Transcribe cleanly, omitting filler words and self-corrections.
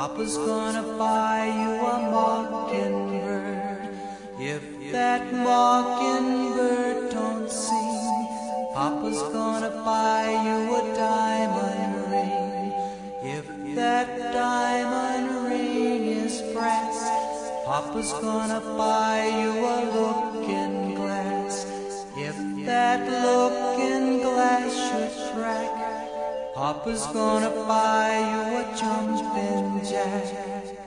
Papa's gonna buy you a mockingbird. If that mockingbird don't sing, Papa's gonna buy you a diamond ring. If that diamond ring is brass, Papa's gonna buy you a looking glass. If that looking glass should crack, Papa's gonna buy you a jumping jack.